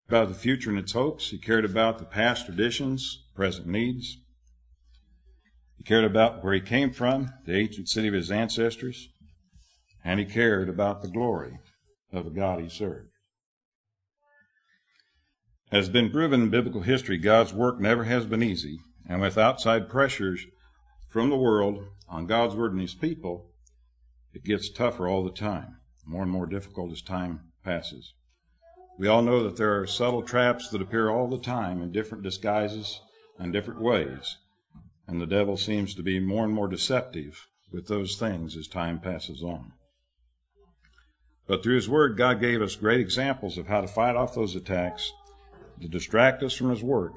about the future and its hopes. He cared about the past traditions, present needs. He cared about where he came from, the ancient city of his ancestors, and he cared about the glory of the God he served. As has been proven in biblical history, God's work never has been easy, and with outside pressures from the world on God's word and his people, it gets tougher all the time, more and more difficult as time passes. We all know that there are subtle traps that appear all the time in different disguises and different ways, and the devil seems to be more and more deceptive with those things as time passes on. But through his word, God gave us great examples of how to fight off those attacks, to distract us from his work,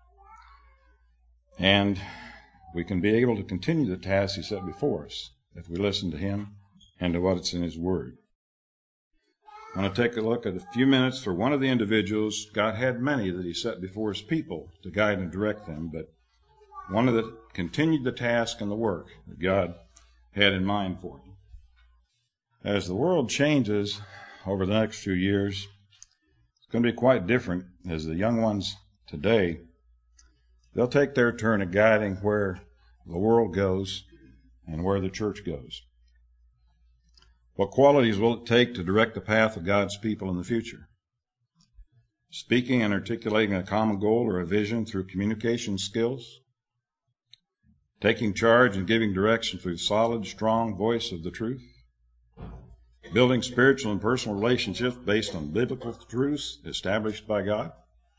and we can be able to continue the task he set before us if we listen to him and to what's in his word. I want to take a look at a few minutes for one of the individuals. God had many that he set before his people to guide and direct them, but one of that continued the task and the work that God had in mind for him. As the world changes over the next few years, it's going to be quite different as the young ones today, they'll take their turn at guiding where the world goes and where the church goes. What qualities will it take to direct the path of God's people in the future? Speaking and articulating a common goal or a vision through communication skills? Taking charge and giving direction through the solid, strong voice of the truth? Building spiritual and personal relationships based on biblical truths established by God?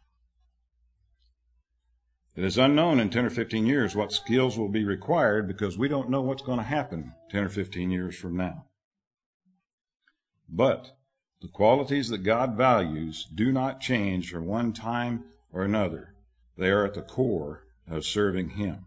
It is unknown in 10 or 15 years what skills will be required because we don't know what's going to happen 10 or 15 years from now. But the qualities that God values do not change from one time or another. They are at the core of serving him.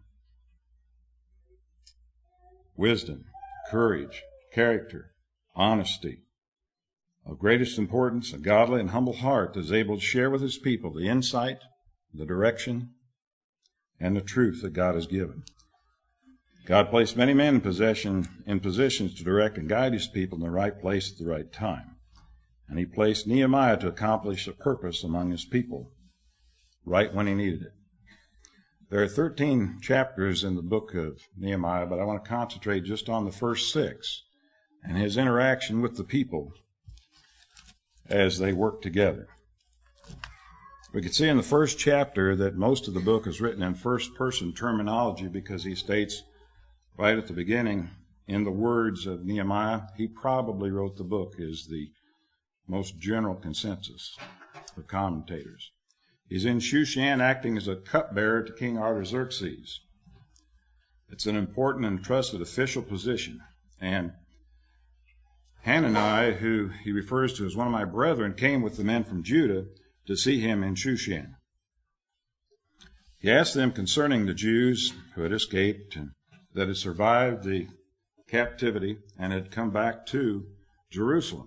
Wisdom, courage, character, honesty. Of greatest importance, a godly and humble heart that is able to share with his people the insight, the direction, and the truth that God has given. God placed many men in positions to direct and guide his people in the right place at the right time. And he placed Nehemiah to accomplish a purpose among his people right when he needed it. There are 13 chapters in the book of Nehemiah, but I want to concentrate just on the first 6 and his interaction with the people as they work together. We can see in the first chapter that most of the book is written in first-person terminology because he states right at the beginning, in the words of Nehemiah, he probably wrote the book, is the most general consensus of commentators. He's in Shushan acting as a cupbearer to King Artaxerxes. It's an important and trusted official position. And Hanani, who he refers to as one of my brethren, came with the men from Judah to see him in Shushan. He asked them concerning the Jews who had escaped and that had survived the captivity and had come back to Jerusalem.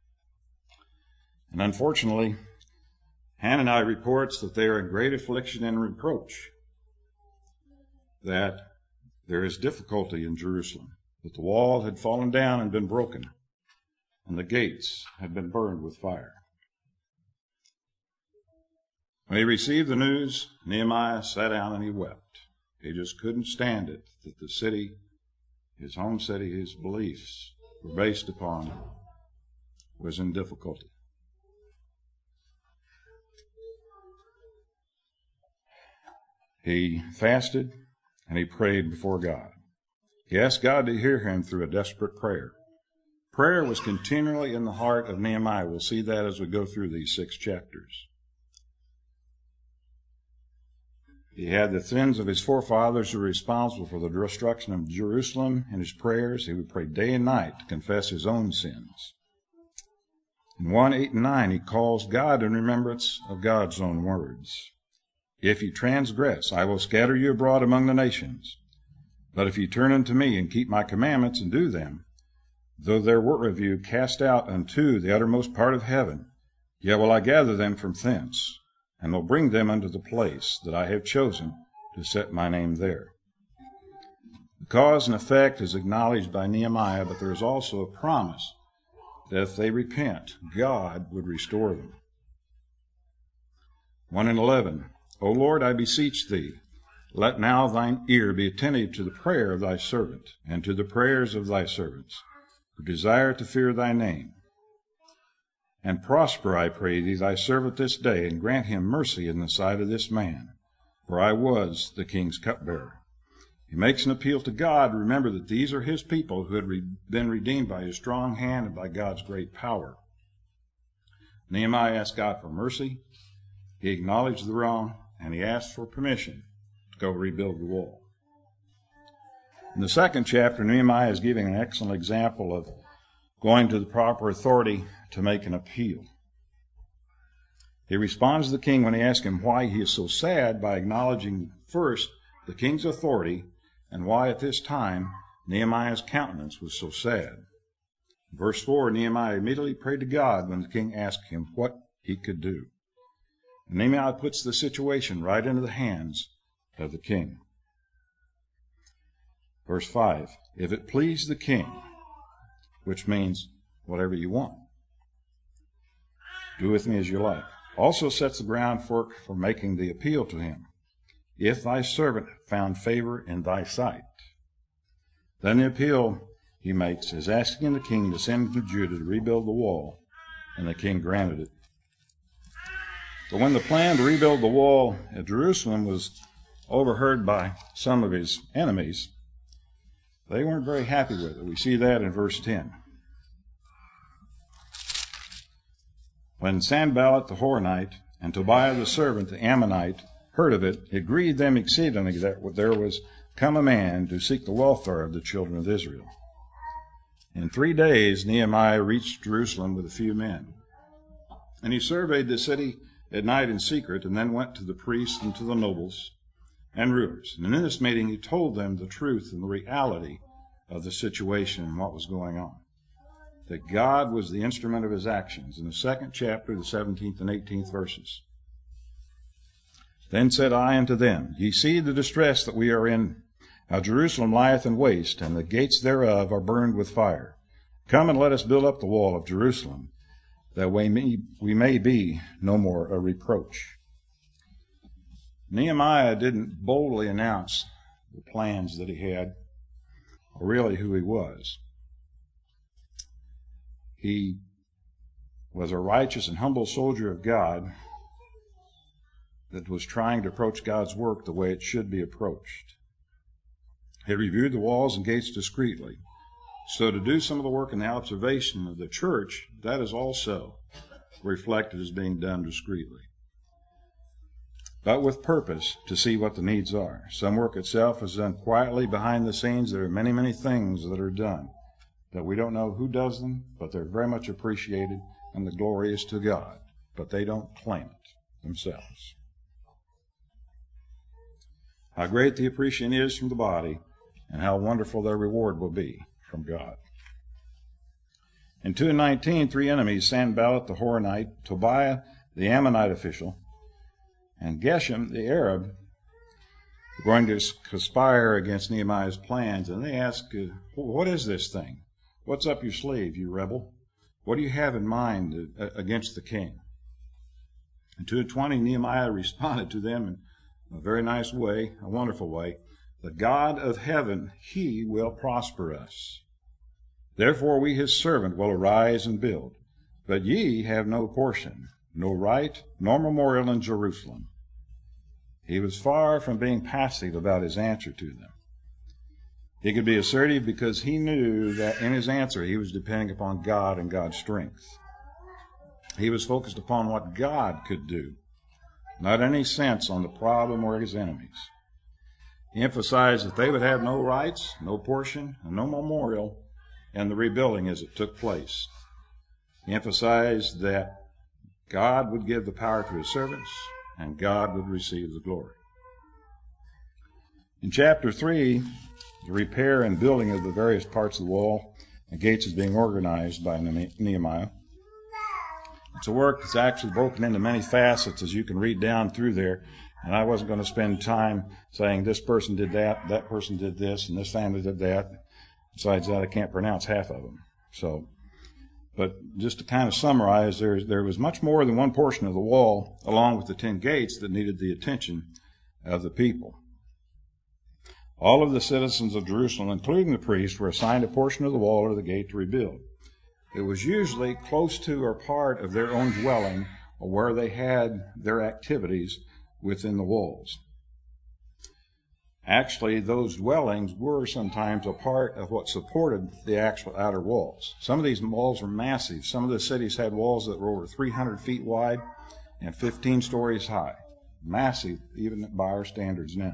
And unfortunately, Hanani reports that they are in great affliction and reproach, that there is difficulty in Jerusalem, that the wall had fallen down and been broken, and the gates had been burned with fire. When he received the news, Nehemiah sat down and he wept. He just couldn't stand it that the city, his home city, his beliefs were based upon, was in difficulty. He fasted and he prayed before God. He asked God to hear him through a desperate prayer. Prayer was continually in the heart of Nehemiah. We'll see that as we go through these 6 chapters. He had the sins of his forefathers who were responsible for the destruction of Jerusalem. In his prayers, he would pray day and night to confess his own sins. In 1, 8, and 9, he calls God in remembrance of God's own words. If you transgress, I will scatter you abroad among the nations. But if you turn unto me and keep my commandments and do them, though there were of you cast out unto the uttermost part of heaven, yet will I gather them from thence, and will bring them unto the place that I have chosen to set my name there. The cause and effect is acknowledged by Nehemiah, but there is also a promise that if they repent, God would restore them. 1:11. O Lord, I beseech thee, let now thine ear be attentive to the prayer of thy servant, and to the prayers of thy servants, who desire to fear thy name. And prosper, I pray thee, thy servant this day, and grant him mercy in the sight of this man, for I was the king's cupbearer. He makes an appeal to God. Remember that these are his people who had been redeemed by his strong hand and by God's great power. Nehemiah asked God for mercy. He acknowledged the wrong, and he asked for permission to go rebuild the wall. In the second chapter, Nehemiah is giving an excellent example of going to the proper authority to make an appeal. He responds to the king when he asks him why he is so sad by acknowledging first the king's authority and why at this time Nehemiah's countenance was so sad. In verse 4, Nehemiah immediately prayed to God when the king asked him what he could do. Nehemiah puts the situation right into the hands of the king. Verse 5, if it please the king, which means whatever you want, do with me as you like, also sets the groundwork for making the appeal to him. If thy servant found favor in thy sight. Then the appeal he makes is asking the king to send to Judah to rebuild the wall, and the king granted it. But when the plan to rebuild the wall at Jerusalem was overheard by some of his enemies, they weren't very happy with it. We see that in verse 10. When Sanballat the Horonite and Tobiah the servant, the Ammonite, heard of it, it grieved them exceedingly that there was come a man to seek the welfare of the children of Israel. In 3 days Nehemiah reached Jerusalem with a few men. And he surveyed the city at night in secret, and then went to the priests and to the nobles and rulers. And in this meeting he told them the truth and the reality of the situation and what was going on. That God was the instrument of his actions. In the 2nd chapter, the 17th and 18th verses. Then said I unto them, Ye see the distress that we are in. How Jerusalem lieth in waste, and the gates thereof are burned with fire. Come and let us build up the wall of Jerusalem, that we may be no more a reproach. Nehemiah didn't boldly announce the plans that he had, or really who he was. He was a righteous and humble soldier of God that was trying to approach God's work the way it should be approached. He reviewed the walls and gates discreetly. So to do some of the work in the observation of the church, that is also reflected as being done discreetly, but with purpose to see what the needs are. Some work itself is done quietly behind the scenes. There are many, many things that are done that we don't know who does them, but they're very much appreciated, and the glory is to God, but they don't claim it themselves. How great the appreciation is from the body, and how wonderful their reward will be from God. In 2:19, 3 enemies, Sanballat the Horonite, Tobiah the Ammonite official, and Geshem the Arab, were going to conspire against Nehemiah's plans, and they ask, what is this thing? What's up your sleeve, you rebel? What do you have in mind against the king? In 2:20, Nehemiah responded to them in a very nice way, a wonderful way. The God of heaven, he will prosper us. Therefore we his servant will arise and build. But ye have no portion, no right, nor memorial in Jerusalem. He was far from being passive about his answer to them. He could be assertive because he knew that in his answer he was depending upon God and God's strength. He was focused upon what God could do, not any sense on the problem or his enemies. He emphasized that they would have no rights, no portion, and no memorial in the rebuilding as it took place. He emphasized that God would give the power to his servants, and God would receive the glory. In chapter 3, the repair and building of the various parts of the wall and gates is being organized by Nehemiah. It's a work that's actually broken into many facets, as you can read down through there. And I wasn't going to spend time saying this person did that, that person did this, and this family did that. Besides that, I can't pronounce half of them. But just to kind of summarize, there was much more than one portion of the wall, along with the 10 gates, that needed the attention of the people. All of the citizens of Jerusalem, including the priests, were assigned a portion of the wall or the gate to rebuild. It was usually close to or part of their own dwelling or where they had their activities within the walls. Actually, those dwellings were sometimes a part of what supported the actual outer walls. Some of these walls were massive. Some of the cities had walls that were over 300 feet wide and 15 stories high. Massive, even by our standards now.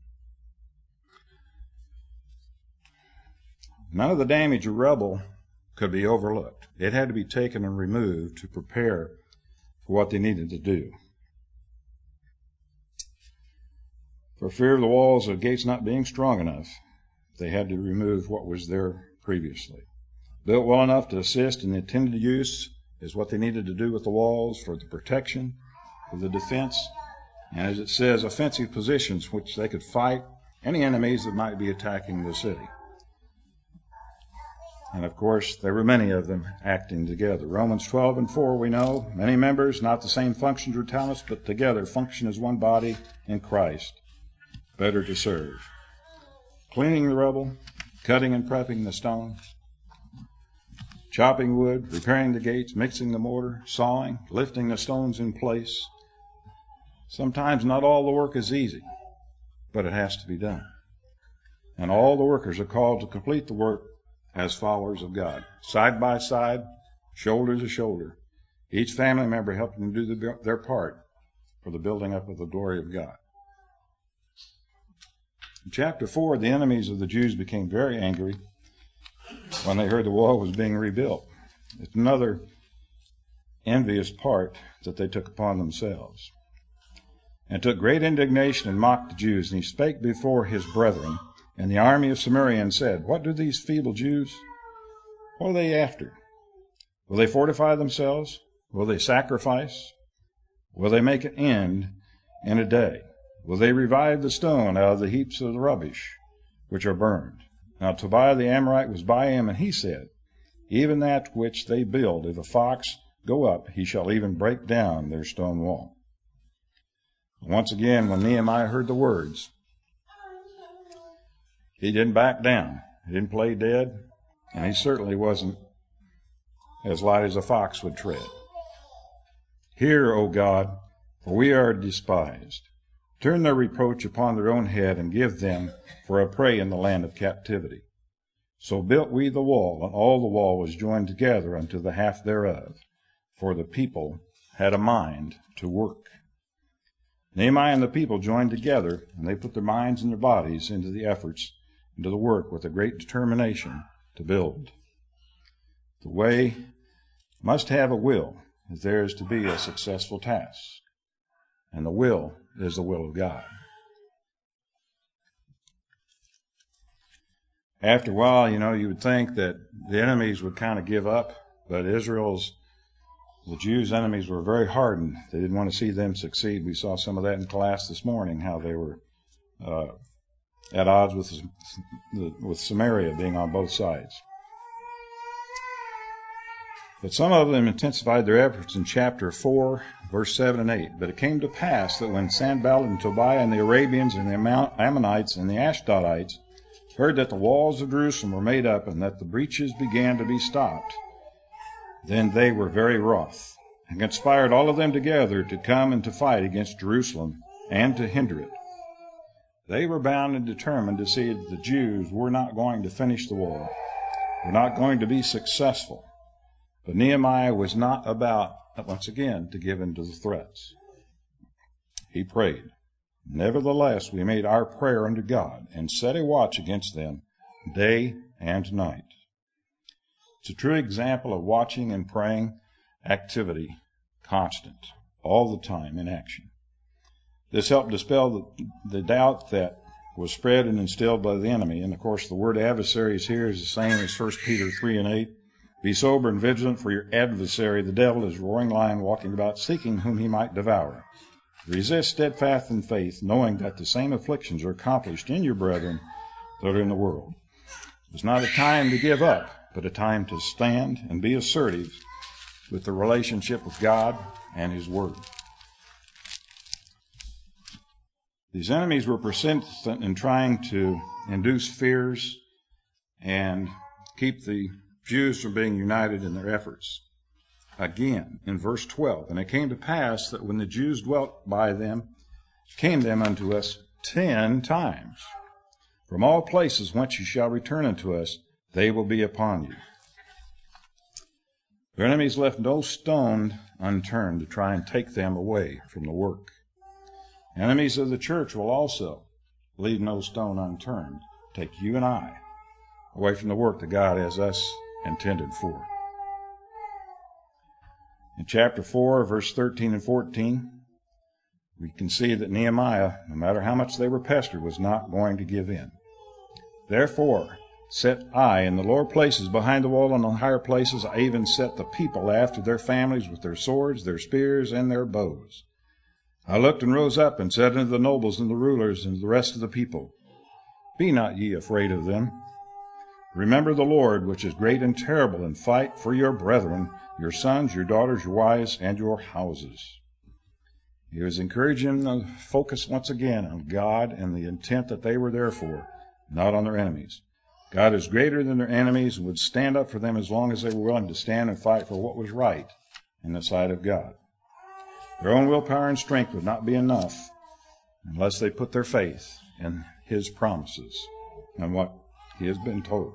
None of the damage or rubble could be overlooked. It had to be taken and removed to prepare for what they needed to do. For fear of the walls or gates not being strong enough, they had to remove what was there previously. Built well enough to assist in the intended use is what they needed to do with the walls for the protection, for the defense, and as it says, offensive positions which they could fight any enemies that might be attacking the city. And of course, there were many of them acting together. Romans 12:4, we know, many members, not the same functions or talents, but together function as one body in Christ, better to serve. Cleaning the rubble, cutting and prepping the stone, chopping wood, repairing the gates, mixing the mortar, sawing, lifting the stones in place. Sometimes not all the work is easy, but it has to be done. And all the workers are called to complete the work as followers of God, side by side, shoulder to shoulder, each family member helping to do their part for the building up of the glory of God. In chapter 4, the enemies of the Jews became very angry when they heard the wall was being rebuilt. It's another envious part that they took upon themselves. And took great indignation and mocked the Jews, and he spake before his brethren and the army of Samaria and said, What do these feeble Jews? What are they after? Will they fortify themselves? Will they sacrifice? Will they make an end in a day? Will they revive the stone out of the heaps of the rubbish which are burned? Now Tobiah the Amorite was by him, and he said, Even that which they build, if a fox go up, he shall even break down their stone wall. Once again, when Nehemiah heard the words, he didn't back down. He didn't play dead, and he certainly wasn't as light as a fox would tread. Hear, O God, for we are despised. Turn their reproach upon their own head, and give them for a prey in the land of captivity. So built we the wall, and all the wall was joined together unto the half thereof, for the people had a mind to work. Nehemiah and the people joined together, and they put their minds and their bodies into the efforts, into the work with a great determination to build. The way must have a will if there is to be a successful task, and the will is the will of God. After a while, you would think that the enemies would kind of give up, but the Jews' enemies were very hardened. They didn't want to see them succeed. We saw some of that in class this morning, how they were at odds with Samaria being on both sides. But some of them intensified their efforts in chapter 4, verse 7 and 8. But it came to pass that when Sanballat and Tobiah and the Arabians and the Ammonites and the Ashdodites heard that the walls of Jerusalem were made up and that the breaches began to be stopped, then they were very wroth, and conspired all of them together to come and to fight against Jerusalem and to hinder it. They were bound and determined to see that the Jews were not going to finish the wall, were not going to be successful. But Nehemiah was not about, once again, to give in to the threats. He prayed. Nevertheless, we made our prayer unto God, and set a watch against them day and night. It's a true example of watching and praying activity, constant, all the time in action. This helped dispel the doubt that was spread and instilled by the enemy. And of course, the word adversaries here is the same as 1 Peter 3 and 8. Be sober and vigilant, for your adversary, the devil, is a roaring lion, walking about, seeking whom he might devour. Resist steadfast in faith, knowing that the same afflictions are accomplished in your brethren that are in the world. It's not a time to give up, but a time to stand and be assertive with the relationship with God and His Word. These enemies were persistent in trying to induce fears and keep the Jews from being united in their efforts. Again, in verse 12, and it came to pass that when the Jews dwelt by them, came them unto us 10 times. From all places whence you shall return unto us, they will be upon you. Their enemies left no stone unturned to try and take them away from the work. Enemies of the church will also leave no stone unturned to take you and I away from the work that God has us intended for. In chapter 4, verse 13 and 14, we can see that Nehemiah, no matter how much they were pestered, was not going to give in. Therefore set I in the lower places behind the wall and on the higher places, I even set the people after their families with their swords, their spears, and their bows. I looked and rose up and said unto the nobles and the rulers and the rest of the people, Be not ye afraid of them. Remember the Lord, which is great and terrible, and fight for your brethren, your sons, your daughters, your wives, and your houses. He was encouraging them to focus once again on God and the intent that they were there for, not on their enemies. God is greater than their enemies and would stand up for them as long as they were willing to stand and fight for what was right in the sight of God. Their own willpower and strength would not be enough unless they put their faith in His promises and what He has been told.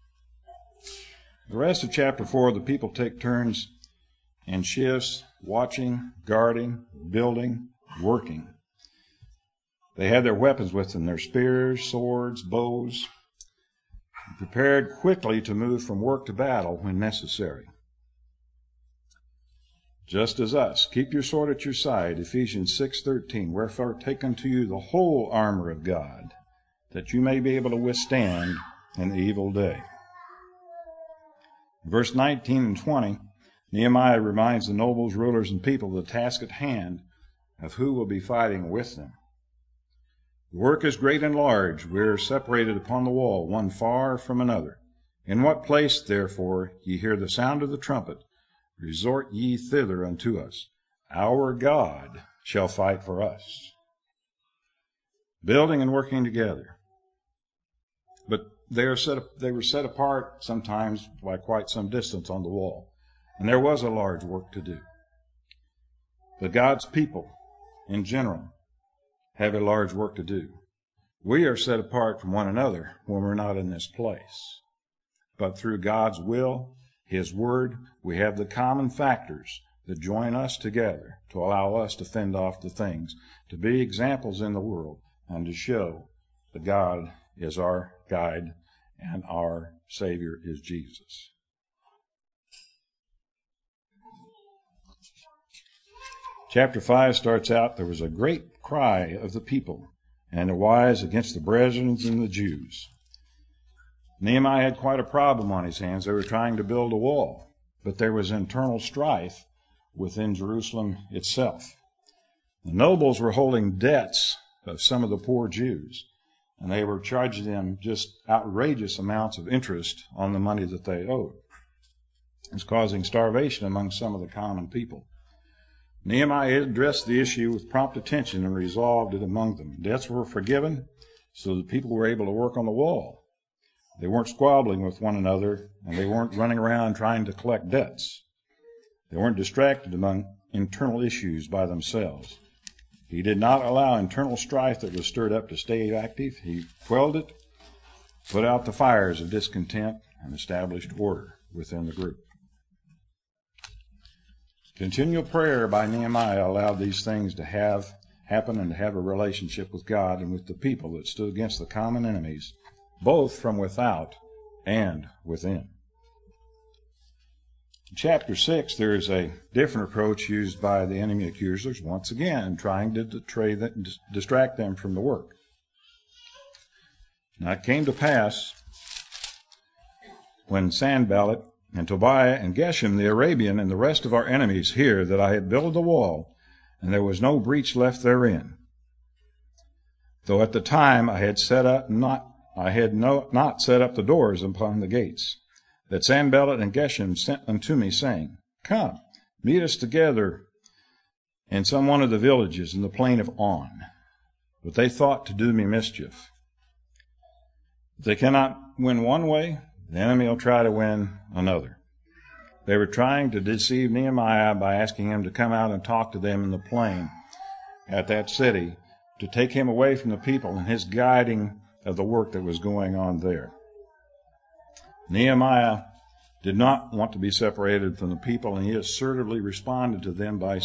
The rest of chapter 4, the people take turns in shifts, watching, guarding, building, working. They had their weapons with them, their spears, swords, bows, and prepared quickly to move from work to battle when necessary. Just as us, keep your sword at your side, Ephesians 6:13, wherefore take unto you the whole armor of God, that you may be able to withstand in the evil day. In verse 19 and 20, Nehemiah reminds the nobles, rulers, and people of the task at hand of who will be fighting with them. The work is great and large. We are separated upon the wall, one far from another. In what place, therefore, ye hear the sound of the trumpet, resort ye thither unto us. Our God shall fight for us. Building and working together. But they were set apart sometimes by quite some distance on the wall. And there was a large work to do. But God's people, in general, have a large work to do. We are set apart from one another when we're not in this place. But through God's will, His Word, we have the common factors that join us together to allow us to fend off the things, to be examples in the world, and to show that God is our guide and our Savior is Jesus. Chapter 5 starts out, there was a great cry of the people and the wise against the brethren and the Jews. Nehemiah had quite a problem on his hands. They were trying to build a wall, but there was internal strife within Jerusalem itself. The nobles were holding debts of some of the poor Jews, and they were charging them just outrageous amounts of interest on the money that they owed. It's causing starvation among some of the common people. Nehemiah addressed the issue with prompt attention and resolved it among them. Debts were forgiven, so the people were able to work on the wall. They weren't squabbling with one another, and they weren't running around trying to collect debts. They weren't distracted among internal issues by themselves. He did not allow internal strife that was stirred up to stay active. He quelled it, put out the fires of discontent, and established order within the group. Continual prayer by Nehemiah allowed these things to happen and to have a relationship with God and with the people that stood against the common enemies, both from without and within. In chapter 6, there is a different approach used by the enemy accusers, once again trying to distract them from the work. Now it came to pass when Sanballat and Tobiah and Geshem the Arabian and the rest of our enemies hear that I had built the wall, and there was no breach left therein, though at the time I had not set up the doors upon the gates. that Sanballat and Geshem sent unto me, saying, Come, meet us together in some one of the villages in the plain of On. But they thought to do me mischief. If they cannot win one way, the enemy will try to win another. They were trying to deceive Nehemiah by asking him to come out and talk to them in the plain at that city, to take him away from the people and his guiding of the work that was going on there. Nehemiah did not want to be separated from the people, and he assertively responded to them by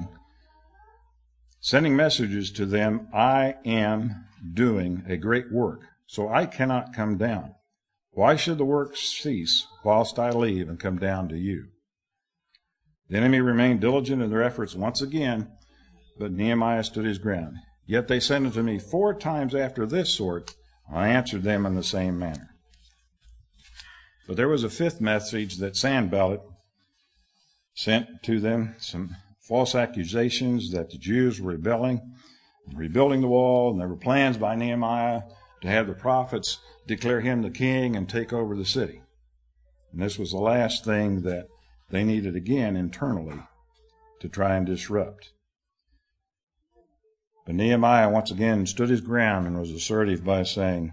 sending messages to them, I am doing a great work, so I cannot come down. Why should the work cease whilst I leave and come down to you? The enemy remained diligent in their efforts once again, but Nehemiah stood his ground. Yet they sent unto me 4 times after this sort, and I answered them in the same manner. But there was a 5th message that Sanballat sent to them, some false accusations that the Jews were rebelling, rebuilding the wall, and there were plans by Nehemiah to have the prophets declare him the king and take over the city. And this was the last thing that they needed again internally to try and disrupt. But Nehemiah once again stood his ground and was assertive by saying,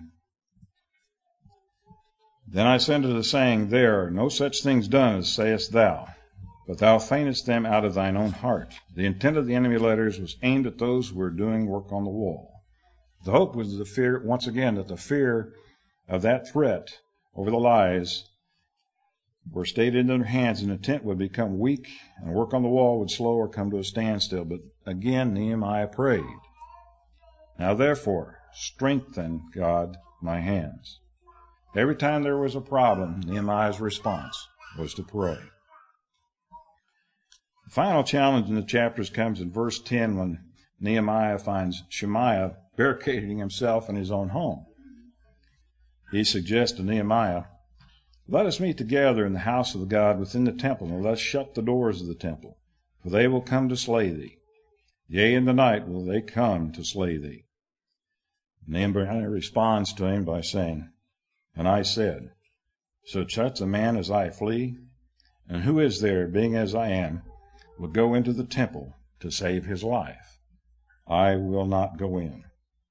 Then I sent to the saying, There are no such things done as sayest thou, but thou feignest them out of thine own heart. The intent of the enemy letters was aimed at those who were doing work on the wall. The hope was the fear, once again, that the fear of that threat over the lies were stayed in their hands, and the intent would become weak, and work on the wall would slow or come to a standstill. But again Nehemiah prayed, Now therefore, strengthen, God, my hands. Every time there was a problem, Nehemiah's response was to pray. The final challenge in the chapters comes in verse 10 when Nehemiah finds Shemaiah barricading himself in his own home. He suggests to Nehemiah, Let us meet together in the house of God within the temple, and let us shut the doors of the temple, for they will come to slay thee. Yea, in the night will they come to slay thee. Nehemiah responds to him by saying, And I said, Should such a man as I flee? And who is there, being as I am, would go into the temple to save his life? I will not go in.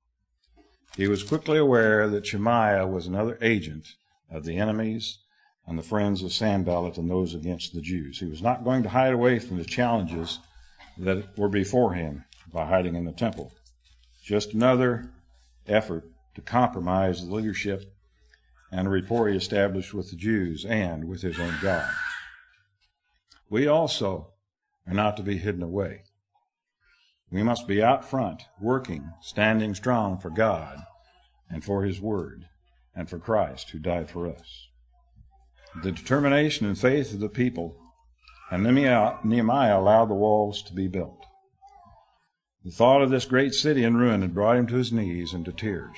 He was quickly aware that Shemaiah was another agent of the enemies and the friends of Sanballat and those against the Jews. He was not going to hide away from the challenges that were before him by hiding in the temple. Just another effort to compromise the leadership and a rapport he established with the Jews and with his own God. We also are not to be hidden away. We must be out front, working, standing strong for God and for his word and for Christ who died for us. The determination and faith of the people and Nehemiah allowed the walls to be built. The thought of this great city in ruin had brought him to his knees and to tears.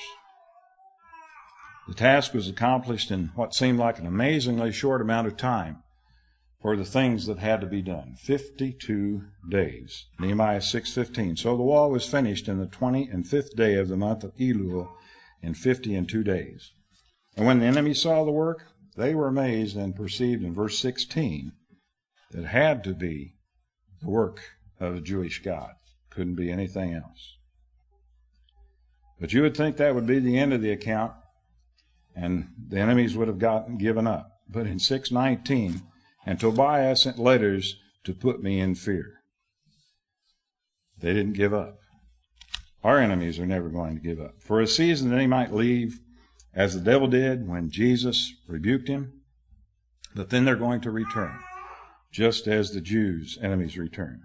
The task was accomplished in what seemed like an amazingly short amount of time for the things that had to be done. 52 days. Nehemiah 6:15. So the wall was finished in the 25th day of the month of Elul in 52 days. And when the enemy saw the work, they were amazed and perceived in verse 16 that it had to be the work of a Jewish God. Couldn't be anything else. But you would think that would be the end of the account, and the enemies would have given up. But in 6:19, and Tobiah sent letters to put me in fear. They didn't give up. Our enemies are never going to give up. For a season they might leave, as the devil did when Jesus rebuked him, but then they're going to return, just as the Jews' enemies return.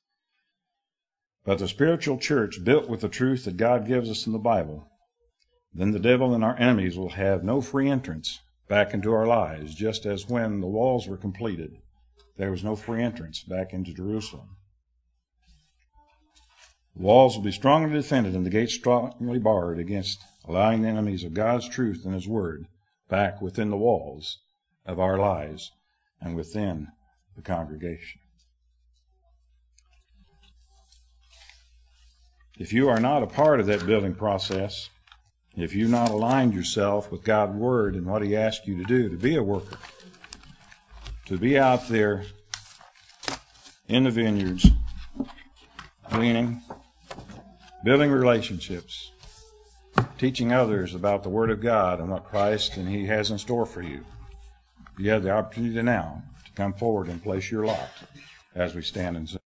But the spiritual church built with the truth that God gives us in the Bible, then the devil and our enemies will have no free entrance back into our lives, just as when the walls were completed, there was no free entrance back into Jerusalem. The walls will be strongly defended and the gates strongly barred against allowing the enemies of God's truth and his word back within the walls of our lives and within the congregation. If you are not a part of that building process, if you've not aligned yourself with God's word and what he asked you to do to be a worker to be out there in the vineyards, gleaning, building relationships, teaching others about the Word of God and what Christ and He has in store for you. You have the opportunity now to come forward and place your lot as we stand and sing.